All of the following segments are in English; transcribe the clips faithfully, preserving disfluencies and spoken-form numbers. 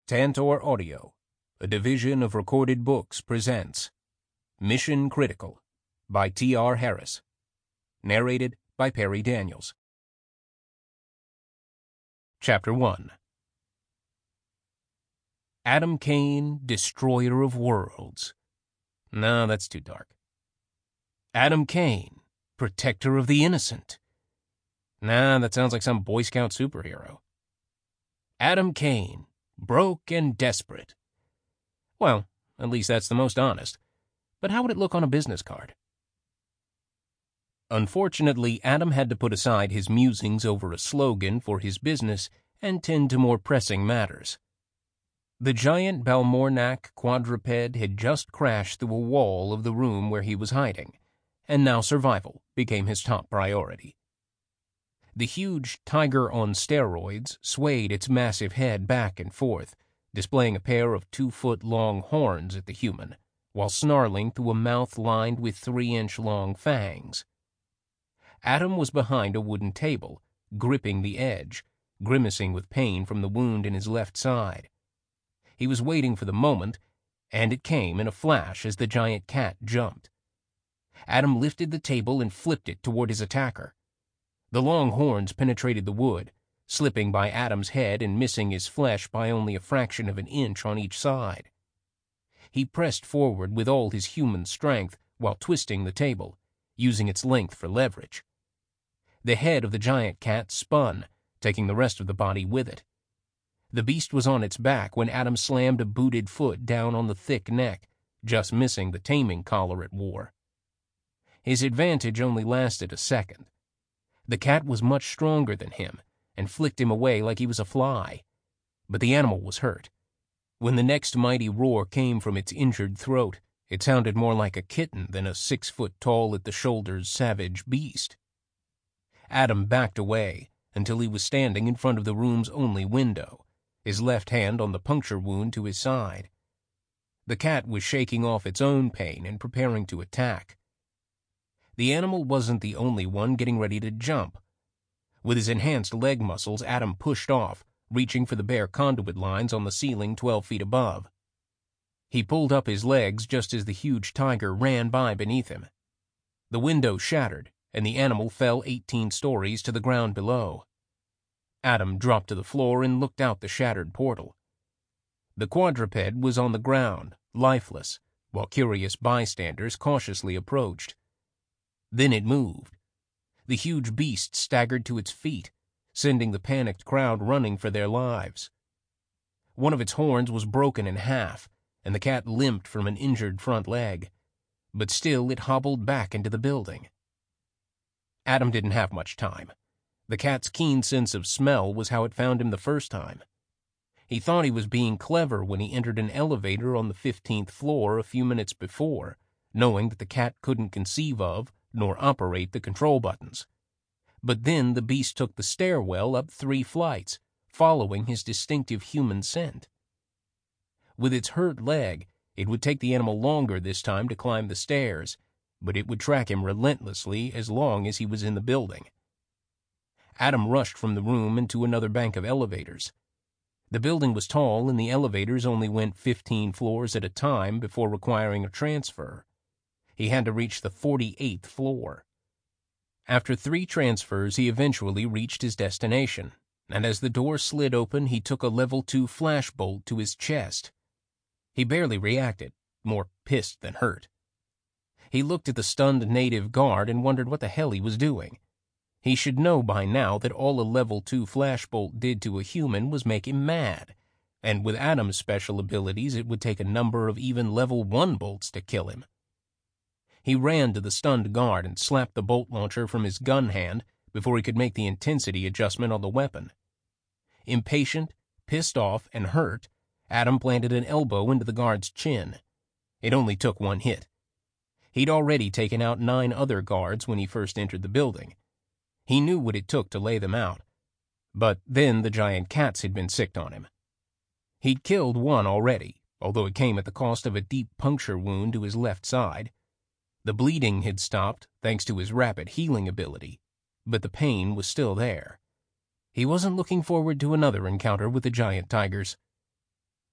Tantor Audio, a division of Recorded Books, presents Mission Critical by T R Harris. Narrated by Perry Daniels. Chapter one. Adam Kane, Destroyer of Worlds. No, that's too dark. Adam Kane, Protector of the Innocent. Nah, that sounds like some Boy Scout superhero. Adam Kane, broke and desperate. Well, at least that's the most honest. But how would it look on a business card? Unfortunately, Adam had to put aside his musings over a slogan for his business and tend to more pressing matters. The giant Balmornac quadruped had just crashed through a wall of the room where he was hiding, and now survival became his top priority. The huge tiger on steroids swayed its massive head back and forth, displaying a pair of two-foot-long horns at the human, while snarling through a mouth lined with three-inch-long fangs. Adam was behind a wooden table, gripping the edge, grimacing with pain from the wound in his left side. He was waiting for the moment, and it came in a flash as the giant cat jumped. Adam lifted the table and flipped it toward his attacker. The long horns penetrated the wood, slipping by Adam's head and missing his flesh by only a fraction of an inch on each side. He pressed forward with all his human strength while twisting the table, using its length for leverage. The head of the giant cat spun, taking the rest of the body with it. The beast was on its back when Adam slammed a booted foot down on the thick neck, just missing the taming collar it wore. His advantage only lasted a second. The cat was much stronger than him and flicked him away like he was a fly. But the animal was hurt. When the next mighty roar came from its injured throat, it sounded more like a kitten than a six-foot-tall-at-the-shoulders savage beast. Adam backed away until he was standing in front of the room's only window, his left hand on the puncture wound to his side. The cat was shaking off its own pain and preparing to attack. The animal wasn't the only one getting ready to jump. With his enhanced leg muscles, Adam pushed off, reaching for the bare conduit lines on the ceiling twelve feet above. He pulled up his legs just as the huge tiger ran by beneath him. The window shattered, and the animal fell eighteen stories to the ground below. Adam dropped to the floor and looked out the shattered portal. The quadruped was on the ground, lifeless, while curious bystanders cautiously approached. Then it moved. The huge beast staggered to its feet, sending the panicked crowd running for their lives. One of its horns was broken in half, and the cat limped from an injured front leg, but still it hobbled back into the building. Adam didn't have much time. The cat's keen sense of smell was how it found him the first time. He thought he was being clever when he entered an elevator on the fifteenth floor a few minutes before, knowing that the cat couldn't conceive of nor operate the control buttons. But then the beast took the stairwell up three flights, following his distinctive human scent. With its hurt leg, it would take the animal longer this time to climb the stairs, but it would track him relentlessly as long as he was in the building. Adam rushed from the room into another bank of elevators. The building was tall, and the elevators only went fifteen floors at a time before requiring a transfer. He had to reach the forty-eighth floor. After three transfers, he eventually reached his destination, and as the door slid open, he took a level two flashbolt to his chest. He barely reacted, more pissed than hurt. He looked at the stunned native guard and wondered what the hell he was doing. He should know by now that all a level two flashbolt did to a human was make him mad, and with Adam's special abilities, it would take a number of even level one bolts to kill him. He ran to the stunned guard and slapped the bolt launcher from his gun hand before he could make the intensity adjustment on the weapon. Impatient, pissed off, and hurt, Adam planted an elbow into the guard's chin. It only took one hit. He'd already taken out nine other guards when he first entered the building. He knew what it took to lay them out. But then the giant cats had been sicked on him. He'd killed one already, although it came at the cost of a deep puncture wound to his left side. The bleeding had stopped thanks to his rapid healing ability, but the pain was still there. He wasn't looking forward to another encounter with the giant tigers.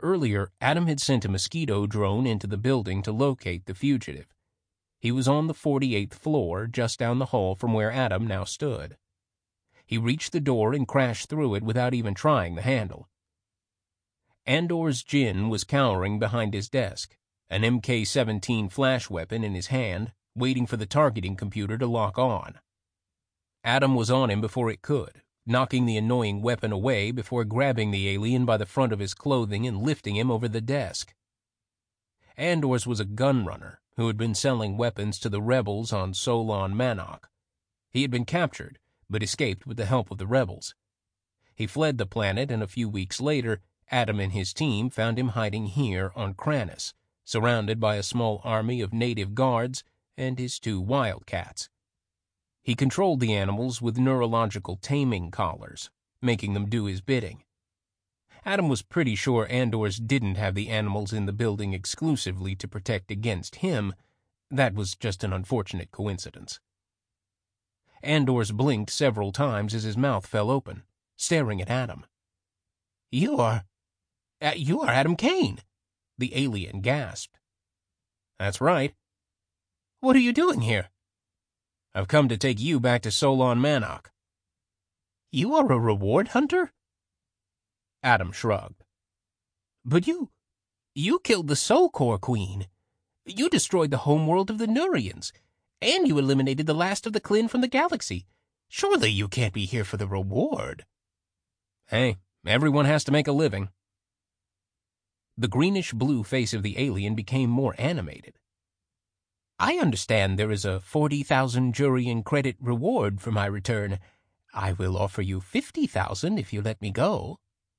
Earlier, Adam had sent a mosquito drone into the building to locate the fugitive. He was on the forty-eighth floor, just down the hall from where Adam now stood. He reached the door and crashed through it without even trying the handle. Andor's Jinn was cowering behind his desk, an M K seventeen flash weapon in his hand, waiting for the targeting computer to lock on. Adam was on him before it could, knocking the annoying weapon away before grabbing the alien by the front of his clothing and lifting him over the desk. Andor's was a gunrunner who had been selling weapons to the rebels on Solon Manok. He had been captured, but escaped with the help of the rebels. He fled the planet, and a few weeks later, Adam and his team found him hiding here on Kranis, surrounded by a small army of native guards and his two wildcats. He controlled the animals with neurological taming collars, making them do his bidding. Adam was pretty sure Andor's didn't have the animals in the building exclusively to protect against him. That was just an unfortunate coincidence. Andor's blinked several times as his mouth fell open, staring at Adam. "You are... Uh, you are Adam Kane," the alien gasped. "That's right." "What are you doing here?" "I've come to take you back to Solon Manok." "You are a reward hunter?" Adam shrugged. "But you... you killed the Soul Core Queen. You destroyed the homeworld of the Nurians, and you eliminated the last of the Klin from the galaxy. Surely you can't be here for the reward." "Hey, everyone has to make a living." The greenish-blue face of the alien became more animated. "I understand there is a forty thousand Jurian credit reward for my return. I will offer you fifty thousand if you let me go."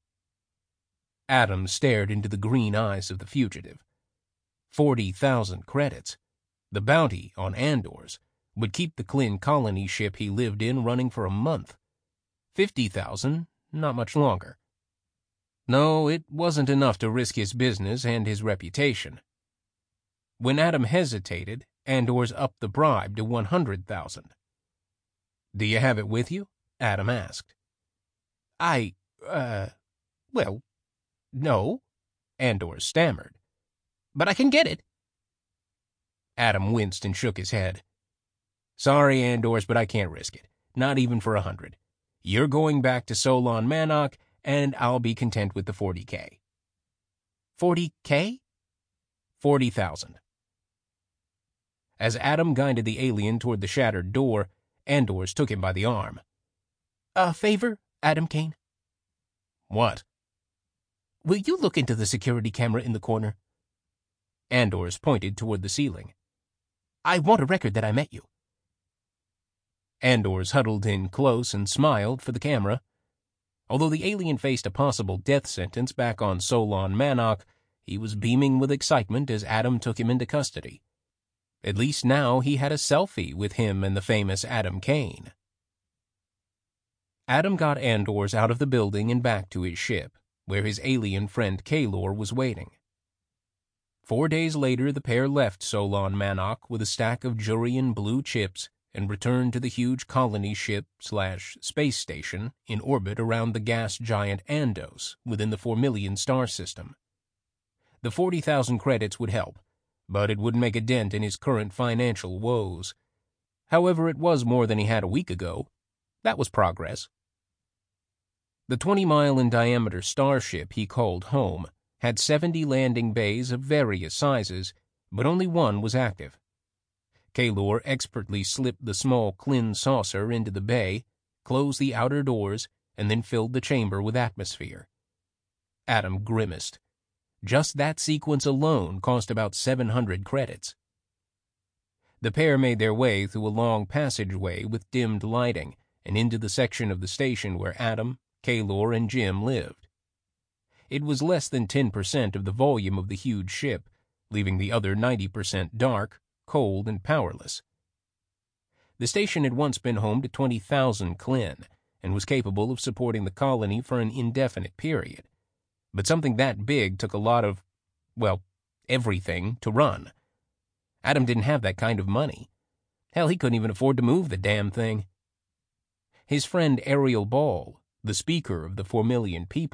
Adam stared into the green eyes of the fugitive. Forty thousand credits. The bounty on Andor's would keep the Klin colony ship he lived in running for a month. Fifty thousand, not much longer. No, it wasn't enough to risk his business and his reputation. When Adam hesitated, Andor's upped the bribe to one hundred thousand. "Do you have it with you?" Adam asked. I, uh, well, no," Andor stammered. "But I can get it." Adam winced and shook his head. "Sorry, Andor's, but I can't risk it. Not even for a hundred. You're going back to Solon Manok, and I'll be content with the forty K. Forty K? Forty thousand. As Adam guided the alien toward the shattered door, Andor's took him by the arm. "A favor, Adam Kane?" "What?" "Will you look into the security camera in the corner?" Andor's pointed toward the ceiling. "I want a record that I met you." Andor's huddled in close and smiled for the camera. Although the alien faced a possible death sentence back on Solon Manok, he was beaming with excitement as Adam took him into custody. At least now he had a selfie with him and the famous Adam Kane. Adam got Andor's out of the building and back to his ship, where his alien friend Kaylor was waiting. Four days later, the pair left Solon Manok with a stack of Jurian blue chips and returned to the huge colony ship slash space station in orbit around the gas giant Andos within the Formilian star system. The forty thousand credits would help, but it wouldn't make a dent in his current financial woes. However, it was more than he had a week ago. That was progress. The twenty-mile-in-diameter starship he called home had seventy landing bays of various sizes, but only one was active. Kaylor expertly slipped the small Klin saucer into the bay, closed the outer doors, and then filled the chamber with atmosphere. Adam grimaced. Just that sequence alone cost about seven hundred credits. The pair made their way through a long passageway with dimmed lighting and into the section of the station where Adam, Kaylor, and Jim lived. It was less than ten percent of the volume of the huge ship, leaving the other ninety percent dark, cold, and powerless. The station had once been home to twenty thousand Klin and was capable of supporting the colony for an indefinite period. But something that big took a lot of, well, everything to run. Adam didn't have that kind of money. Hell, he couldn't even afford to move the damn thing. His friend Ariel Ball, the speaker of the Formilian people,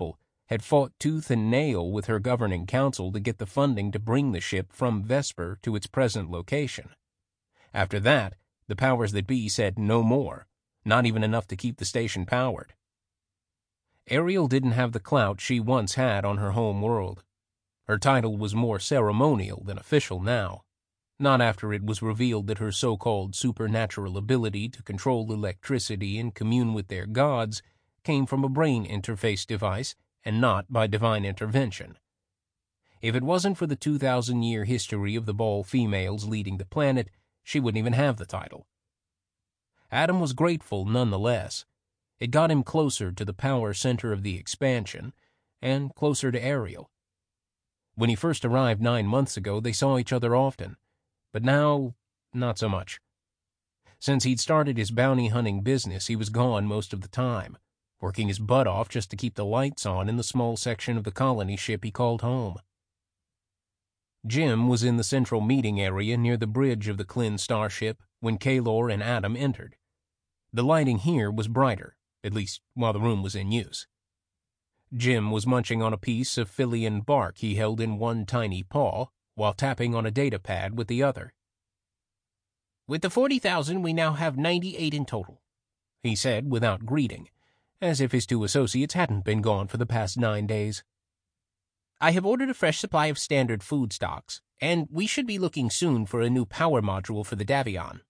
had fought tooth and nail with her governing council to get the funding to bring the ship from Vesper to its present location. After that, the powers that be said no more, not even enough to keep the station powered. Ariel didn't have the clout she once had on her home world. Her title was more ceremonial than official now, not after it was revealed that her so-called supernatural ability to control electricity and commune with their gods came from a brain interface device and not by divine intervention. If it wasn't for the two thousand year history of the Ball females leading the planet, she wouldn't even have the title. Adam was grateful nonetheless. It got him closer to the power center of the expansion, and closer to Ariel. When he first arrived nine months ago, they saw each other often, but now, not so much. Since he'd started his bounty hunting business, he was gone most of the time, working his butt off just to keep the lights on in the small section of the colony ship he called home. Jim was in the central meeting area near the bridge of the Klin starship when Kaylor and Adam entered. The lighting here was brighter, at least while the room was in use. Jim was munching on a piece of Philian bark he held in one tiny paw while tapping on a data pad with the other. "With the forty thousand, we now have ninety-eight in total," he said without greeting, as if his two associates hadn't been gone for the past nine days. "I have ordered a fresh supply of standard food stocks, and we should be looking soon for a new power module for the Davion."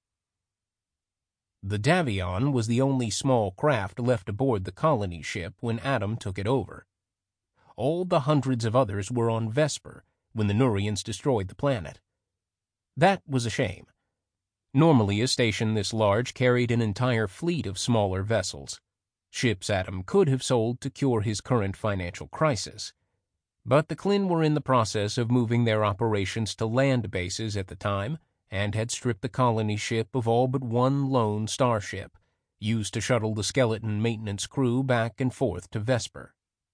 The Davion was the only small craft left aboard the colony ship when Adam took it over. All the hundreds of others were on Vesper when the Nurians destroyed the planet. That was a shame. Normally, a station this large carried an entire fleet of smaller vessels, ships Adam could have sold to cure his current financial crisis. But the Klin were in the process of moving their operations to land bases at the time, and had stripped the colony ship of all but one lone starship, used to shuttle the skeleton maintenance crew back and forth to Vesper.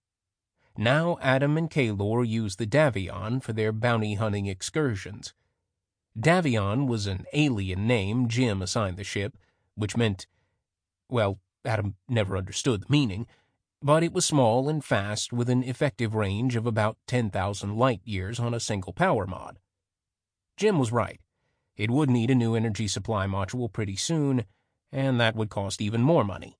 Now Adam and Kaylor used the Davion for their bounty-hunting excursions. Davion was an alien name Jim assigned the ship, which meant, well, Adam never understood the meaning, but it was small and fast with an effective range of about ten thousand light-years on a single power mod. Jim was right. It would need a new energy supply module pretty soon, and that would cost even more money.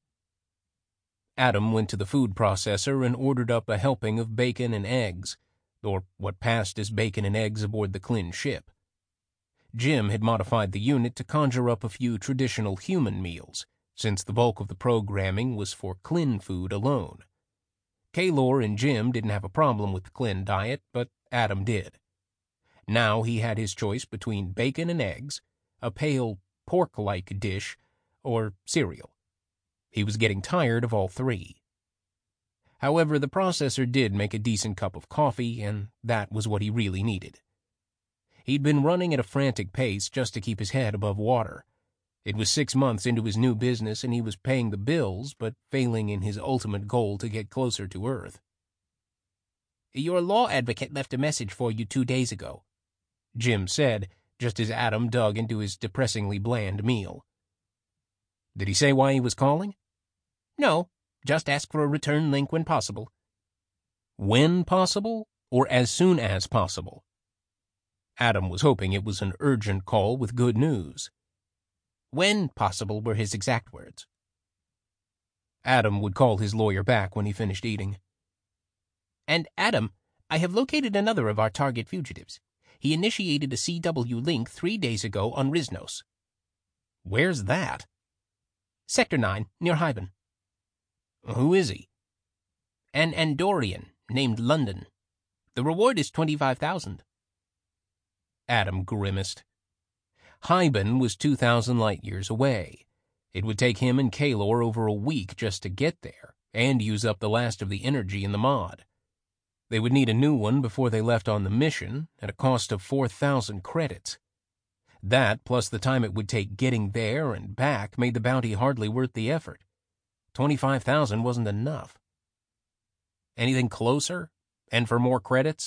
Adam went to the food processor and ordered up a helping of bacon and eggs, or what passed as bacon and eggs aboard the Klin ship. Jim had modified the unit to conjure up a few traditional human meals, since the bulk of the programming was for Klin food alone. Kaylor and Jim didn't have a problem with the Klin diet, but Adam did. Now he had his choice between bacon and eggs, a pale, pork-like dish, or cereal. He was getting tired of all three. However, the processor did make a decent cup of coffee, and that was what he really needed. He'd been running at a frantic pace just to keep his head above water. It was six months into his new business, and he was paying the bills, but failing in his ultimate goal to get closer to Earth. "Your law advocate left a message for you two days ago," Jim said, just as Adam dug into his depressingly bland meal. "Did he say why he was calling?" "No, just ask for a return link when possible." When possible, or as soon as possible? Adam was hoping it was an urgent call with good news. "When possible" were his exact words. Adam would call his lawyer back when he finished eating. "And Adam, I have located another of our target fugitives. He initiated a C W link three days ago on Riznos." "Where's that?" "Sector nine, near Hyben." "Who is he?" "An Andorian named London. The reward is twenty-five thousand. Adam grimaced. Hyben was two thousand light-years away. It would take him and Kaylor over a week just to get there, and use up the last of the energy in the mod. They would need a new one before they left on the mission, at a cost of four thousand credits. That, plus the time it would take getting there and back, made the bounty hardly worth the effort. twenty-five thousand wasn't enough. Anything closer? And for more credits?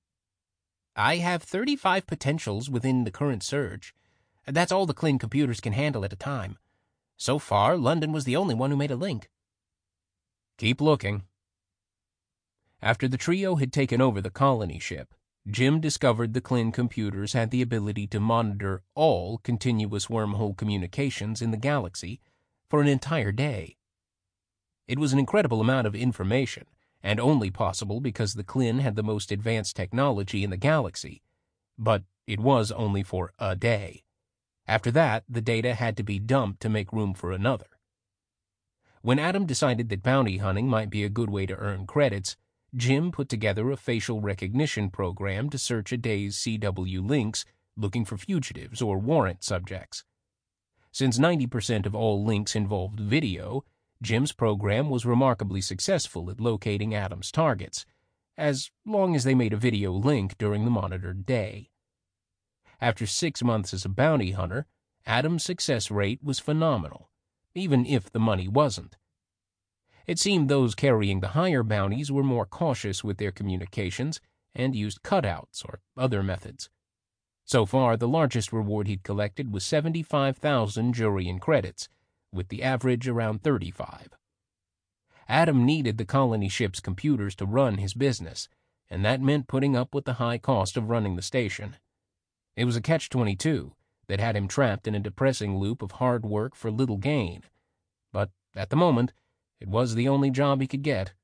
"I have thirty-five potentials within the current surge. That's all the Klin computers can handle at a time. So far, London was the only one who made a link." "Keep looking." After the trio had taken over the colony ship, Jim discovered the Klin computers had the ability to monitor all continuous wormhole communications in the galaxy for an entire day. It was an incredible amount of information, and only possible because the Klin had the most advanced technology in the galaxy, but it was only for a day. After that, the data had to be dumped to make room for another. When Adam decided that bounty hunting might be a good way to earn credits, Jim put together a facial recognition program to search a day's C W links looking for fugitives or warrant subjects. Since ninety percent of all links involved video, Jim's program was remarkably successful at locating Adam's targets, as long as they made a video link during the monitored day. After six months as a bounty hunter, Adam's success rate was phenomenal, even if the money wasn't. It seemed those carrying the higher bounties were more cautious with their communications and used cutouts or other methods. So far, the largest reward he'd collected was seventy-five thousand Jurian credits, with the average around thirty-five. Adam needed the colony ship's computers to run his business, and that meant putting up with the high cost of running the station. It was a catch twenty-two that had him trapped in a depressing loop of hard work for little gain. But at the moment, it was the only job he could get.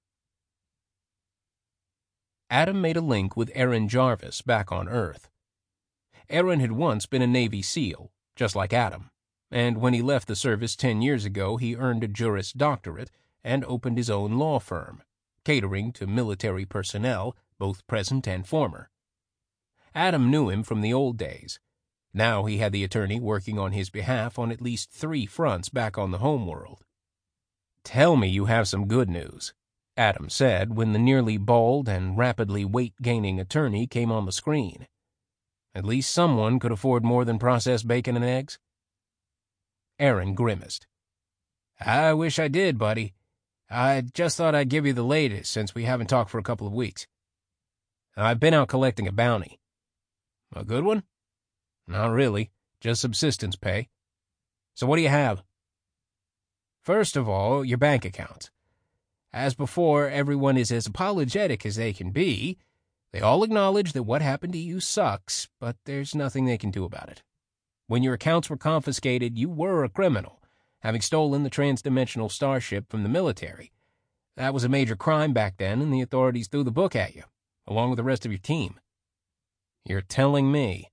Adam made a link with Aaron Jarvis back on Earth. Aaron had once been a Navy SEAL, just like Adam, and when he left the service ten years ago, he earned a Juris Doctorate and opened his own law firm, catering to military personnel, both present and former. Adam knew him from the old days. Now he had the attorney working on his behalf on at least three fronts back on the homeworld. "Tell me you have some good news," Adam said when the nearly bald and rapidly weight-gaining attorney came on the screen. "At least someone could afford more than processed bacon and eggs." Aaron grimaced. "I wish I did, buddy. I just thought I'd give you the latest since we haven't talked for a couple of weeks. I've been out collecting a bounty." "A good one?" "Not really. Just subsistence pay." "So what do you have?" "First of all, your bank accounts. As before, everyone is as apologetic as they can be. They all acknowledge that what happened to you sucks, but there's nothing they can do about it. When your accounts were confiscated, you were a criminal, having stolen the transdimensional starship from the military. That was a major crime back then, and the authorities threw the book at you, along with the rest of your team." "You're telling me?"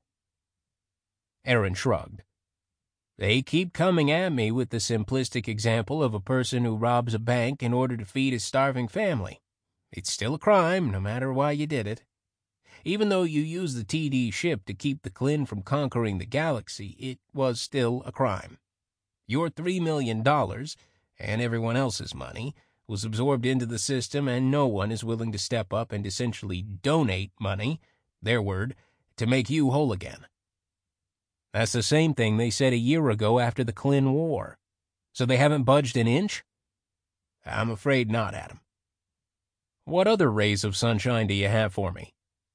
Aaron shrugged. "They keep coming at me with the simplistic example of a person who robs a bank in order to feed his starving family. It's still a crime, no matter why you did it. Even though you used the T D ship to keep the Klin from conquering the galaxy, it was still a crime. Your three million dollars, and everyone else's money, was absorbed into the system, and no one is willing to step up and essentially donate money, their word, to make you whole again. That's the same thing they said a year ago after the Klin War. So they haven't budged an inch?" "I'm afraid not, Adam." "What other rays of sunshine do you have for me?"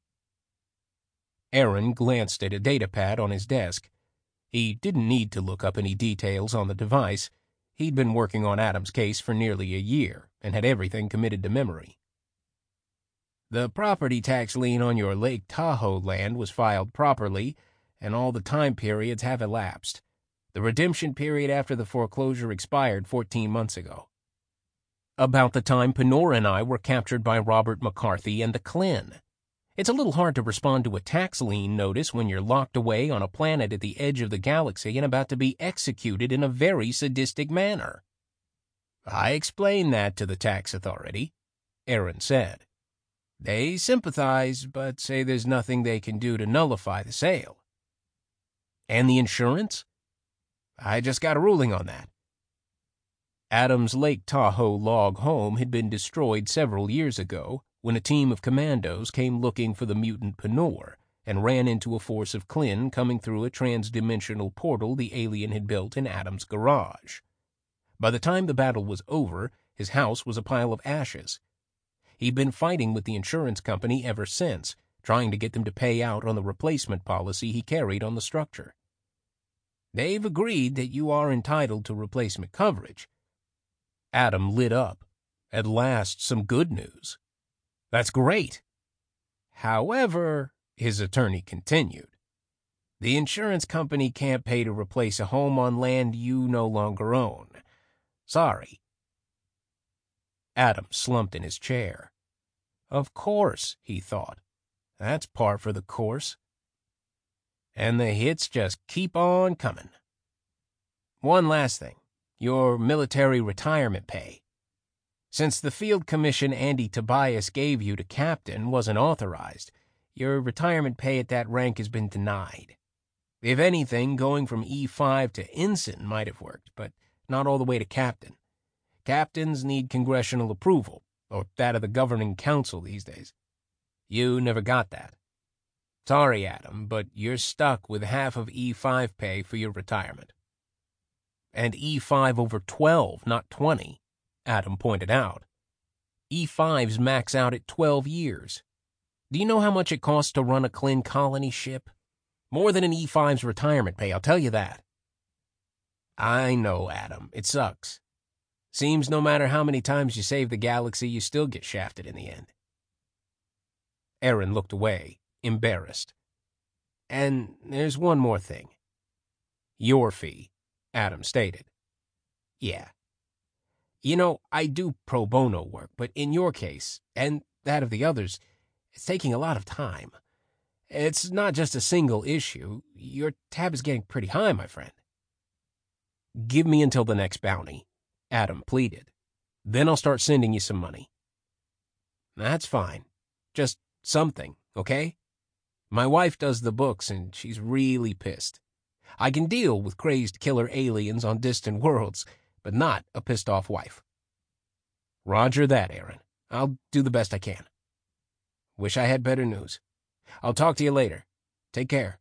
Aaron glanced at a datapad on his desk. He didn't need to look up any details on the device. He'd been working on Adam's case for nearly a year and had everything committed to memory. "The property tax lien on your Lake Tahoe land was filed properly, and all the time periods have elapsed. The redemption period after the foreclosure expired fourteen months ago. About the time Panora and I were captured by Robert McCarthy and the Klin. It's a little hard to respond to a tax lien notice when you're locked away on a planet at the edge of the galaxy and about to be executed in a very sadistic manner." "I explained that to the tax authority," Aaron said. "They sympathize, but say there's nothing they can do to nullify the sale." "And the insurance?" "I just got a ruling on that." Adam's Lake Tahoe log home had been destroyed several years ago when a team of commandos came looking for the mutant Panor and ran into a force of Klin coming through a transdimensional portal the alien had built in Adam's garage. By the time the battle was over, his house was a pile of ashes. He'd been fighting with the insurance company ever since, trying to get them to pay out on the replacement policy he carried on the structure. "They've agreed that you are entitled to replacement coverage." Adam lit up. At last, some good news. That's great. However, his attorney continued, the insurance company can't pay to replace a home on land you no longer own. Sorry. Adam slumped in his chair. Of course, he thought. That's par for the course. And the hits just keep on coming. One last thing. Your military retirement pay. Since the field commission Andy Tobias gave you to captain wasn't authorized, your retirement pay at that rank has been denied. If anything, going from E five to ensign might have worked, but not all the way to captain. Captains need congressional approval, or that of the governing council these days. You never got that. Sorry, Adam, but you're stuck with half of E five pay for your retirement. And E five over twelve, not twenty, Adam pointed out. E fives max out at twelve years. Do you know how much it costs to run a Klin colony ship? More than an E five's retirement pay, I'll tell you that. I know, Adam. It sucks. Seems no matter how many times you save the galaxy, you still get shafted in the end. Aaron looked away, embarrassed. And there's one more thing. Your fee, Adam stated. Yeah. You know, I do pro bono work, but in your case, and that of the others, it's taking a lot of time. It's not just a single issue. Your tab is getting pretty high, my friend. Give me until the next bounty, Adam pleaded. Then I'll start sending you some money. That's fine. Just something, okay? My wife does the books, and she's really pissed. I can deal with crazed killer aliens on distant worlds, but not a pissed-off wife. Roger that, Aaron. I'll do the best I can. Wish I had better news. I'll talk to you later. Take care.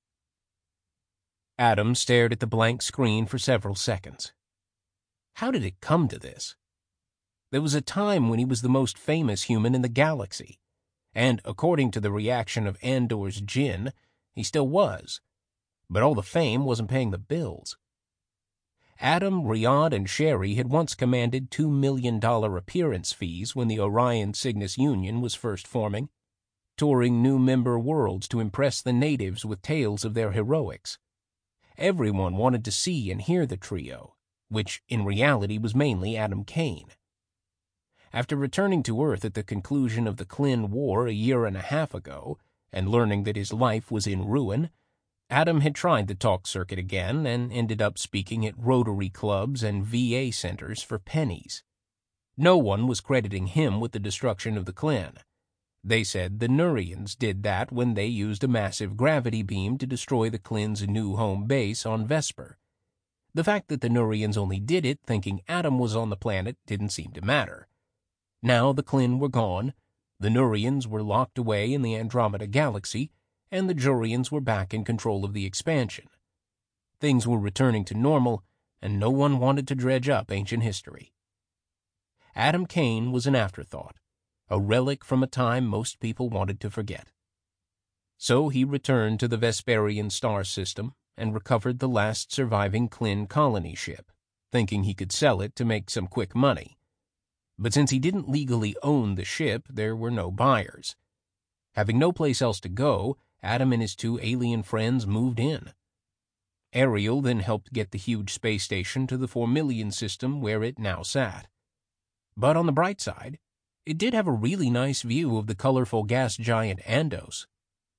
Adam stared at the blank screen for several seconds. How did it come to this? There was a time when he was the most famous human in the galaxy, and according to the reaction of Andor's Jinn, he still was. But all the fame wasn't paying the bills. Adam, Riyadh, and Sherry had once commanded two million dollars appearance fees when the Orion Cygnus Union was first forming, touring new member worlds to impress the natives with tales of their heroics. Everyone wanted to see and hear the trio, which in reality was mainly Adam Kane. After returning to Earth at the conclusion of the Klin War a year and a half ago, and learning that his life was in ruin, Adam had tried the talk circuit again and ended up speaking at Rotary clubs and V A centers for pennies. No one was crediting him with the destruction of the Klin. They said the Nurians did that when they used a massive gravity beam to destroy the Klin's new home base on Vesper. The fact that the Nurians only did it thinking Adam was on the planet didn't seem to matter. Now the Klin were gone, the Nurians were locked away in the Andromeda Galaxy, and the Jurians were back in control of the expansion. Things were returning to normal, and no one wanted to dredge up ancient history. Adam Kane was an afterthought, a relic from a time most people wanted to forget. So he returned to the Vesperian star system and recovered the last surviving Klin colony ship, thinking he could sell it to make some quick money. But since he didn't legally own the ship, there were no buyers. Having no place else to go, Adam and his two alien friends moved in. Ariel then helped get the huge space station to the Formilian system where it now sat. But on the bright side, it did have a really nice view of the colorful gas giant Andos.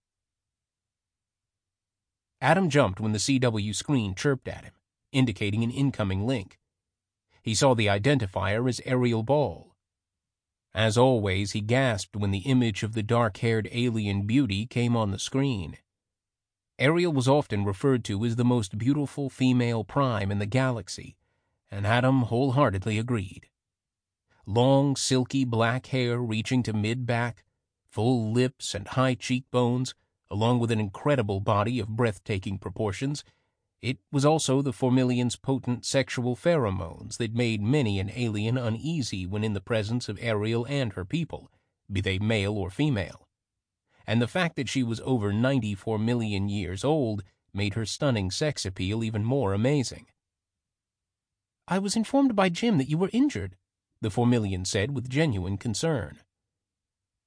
Adam jumped when the C W screen chirped at him, indicating an incoming link. He saw the identifier as Ariel Ball. As always, he gasped when the image of the dark-haired alien beauty came on the screen. Ariel was often referred to as the most beautiful female prime in the galaxy, and Adam wholeheartedly agreed. Long, silky black hair reaching to mid-back, full lips and high cheekbones, along with an incredible body of breathtaking proportions, it was also the Formilian's potent sexual pheromones that made many an alien uneasy when in the presence of Ariel and her people, be they male or female. And the fact that she was over ninety-four million years old made her stunning sex appeal even more amazing. "I was informed by Jim that you were injured," the Formilian said with genuine concern.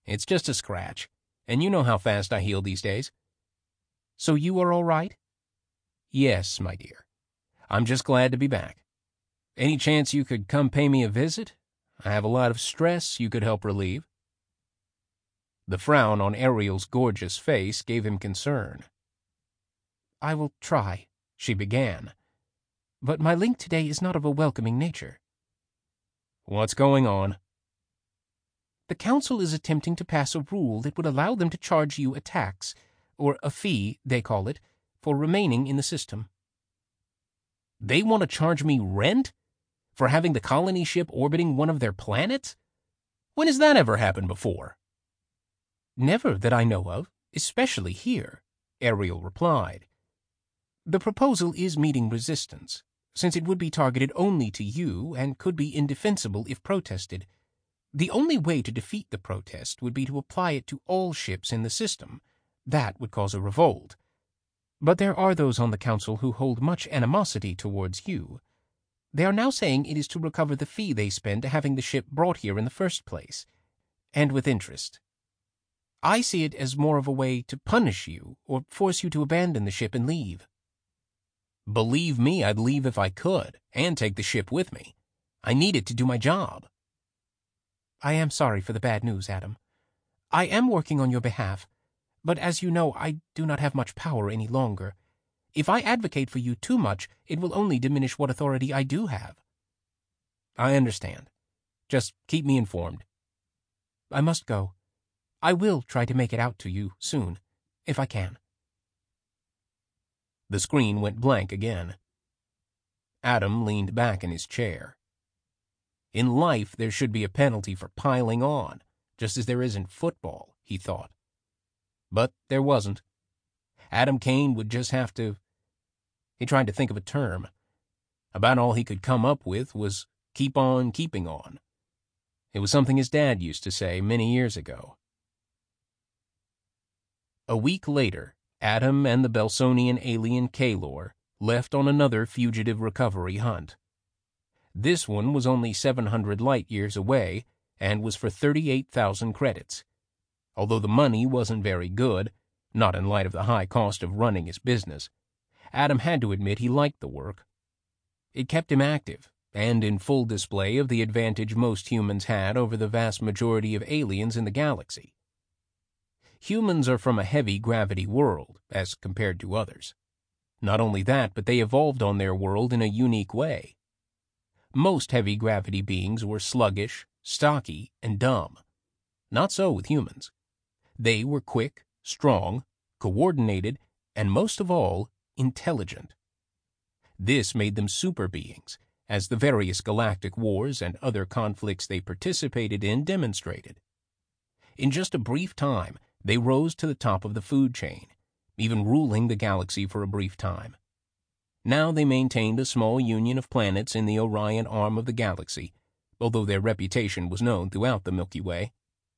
It's just a scratch, and you know how fast I heal these days." "So you are all right?" "Yes, my dear. I'm just glad to be back. Any chance you could come pay me a visit? I have a lot of stress you could help relieve." The frown on Ariel's gorgeous face gave him concern. "I will try," she began. "But my link today is not of a welcoming nature." "What's going on?" "The council is attempting to pass a rule that would allow them to charge you a tax, or a fee, they call it, for remaining in the system." "They want to charge me rent? For having the colony ship orbiting one of their planets? When has that ever happened before?" "Never that I know of, especially here," Ariel replied. "The proposal is meeting resistance, since it would be targeted only to you and could be indefensible if protested. The only way to defeat the protest would be to apply it to all ships in the system. That would cause a revolt. But there are those on the council who hold much animosity towards you. They are now saying it is to recover the fee they spend to having the ship brought here in the first place, and with interest. I see it as more of a way to punish you or force you to abandon the ship and leave." "Believe me, I'd leave if I could, and take the ship with me. I need it to do my job." "I am sorry for the bad news, Adam. I am working on your behalf, but as you know, I do not have much power any longer. If I advocate for you too much, it will only diminish what authority I do have." "I understand. Just keep me informed." "I must go. I will try to make it out to you soon, if I can." The screen went blank again. Adam leaned back in his chair. In life, there should be a penalty for piling on, just as there is in football, he thought. But there wasn't. Adam Kane would just have to... He tried to think of a term. About all he could come up with was keep on keeping on. It was something his dad used to say many years ago. A week later, Adam and the Belsonian alien Kaylor left on another fugitive recovery hunt. This one was only seven hundred light-years away and was for thirty-eight thousand credits. Although the money wasn't very good, not in light of the high cost of running his business, Adam had to admit he liked the work. It kept him active and in full display of the advantage most humans had over the vast majority of aliens in the galaxy. Humans are from a heavy-gravity world, as compared to others. Not only that, but they evolved on their world in a unique way. Most heavy-gravity beings were sluggish, stocky, and dumb. Not so with humans. They were quick, strong, coordinated, and most of all, intelligent. This made them super beings, as the various galactic wars and other conflicts they participated in demonstrated. In just a brief time, they rose to the top of the food chain, even ruling the galaxy for a brief time. Now they maintained a small union of planets in the Orion arm of the galaxy, although their reputation was known throughout the Milky Way.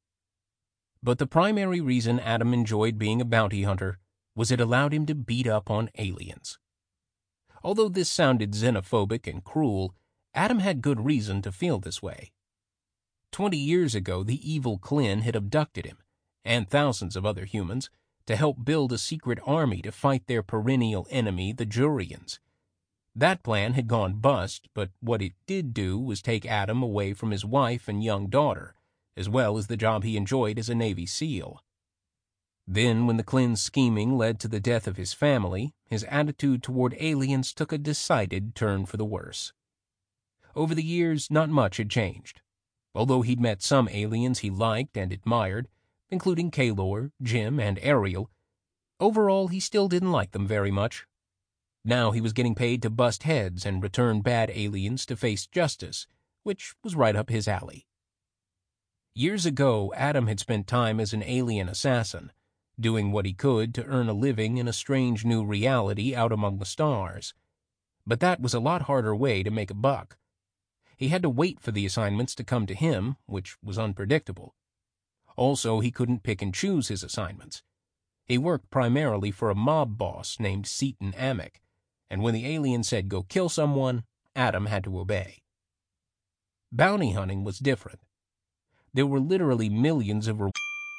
But the primary reason Adam enjoyed being a bounty hunter was it allowed him to beat up on aliens. Although this sounded xenophobic and cruel, Adam had good reason to feel this way. Twenty years ago, the evil Klin had abducted him, and thousands of other humans, to help build a secret army to fight their perennial enemy, the Jurians. That plan had gone bust, but what it did do was take Adam away from his wife and young daughter, as well as the job he enjoyed as a Navy SEAL. Then, when the Klin's scheming led to the death of his family, his attitude toward aliens took a decided turn for the worse. Over the years, not much had changed. Although he'd met some aliens he liked and admired, including Kaylor, Jim, and Ariel, overall he still didn't like them very much. Now he was getting paid to bust heads and return bad aliens to face justice, which was right up his alley. Years ago, Adam had spent time as an alien assassin, doing what he could to earn a living in a strange new reality out among the stars. But that was a lot harder way to make a buck. He had to wait for the assignments to come to him, which was unpredictable. Also, he couldn't pick and choose his assignments. He worked primarily for a mob boss named Seaton Amick, and when the alien said go kill someone, Adam had to obey. Bounty hunting was different. There were literally millions of rewards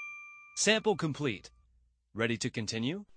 Sample complete. Ready to continue?